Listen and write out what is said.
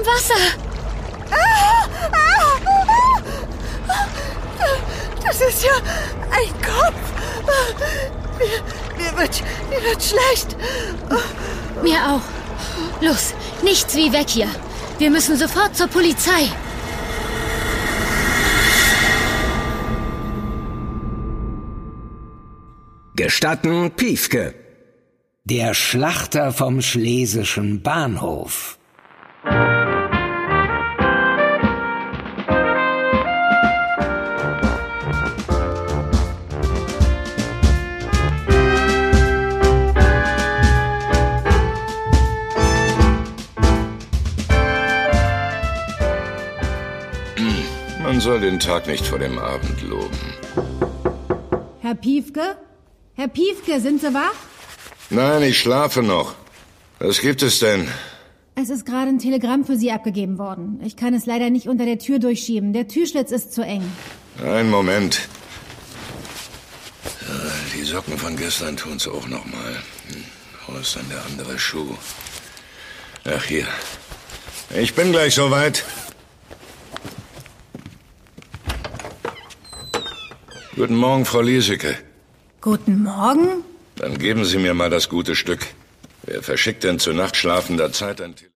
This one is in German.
Wasser. Das ist ja ein Kopf. Mir wird schlecht. Mir auch. Los, nichts wie weg hier. Wir müssen sofort zur Polizei. Gestatten, Piefke. Der Schlachter vom Schlesischen Bahnhof. Man soll den Tag nicht vor dem Abend loben. Herr Piefke? Herr Piefke, sind Sie wach? Nein, ich schlafe noch. Was gibt es denn? Es ist gerade ein Telegramm für Sie abgegeben worden. Ich kann es leider nicht unter der Tür durchschieben. Der Türschlitz ist zu eng. Einen Moment. Die Socken von gestern tun's auch noch mal. Wo ist dann der andere Schuh? Ach, hier. Ich bin gleich soweit. Guten Morgen, Frau Liesecke. Guten Morgen. Dann geben Sie mir mal das gute Stück. Wer verschickt denn zu nachtschlafender Zeit ein Telegramm?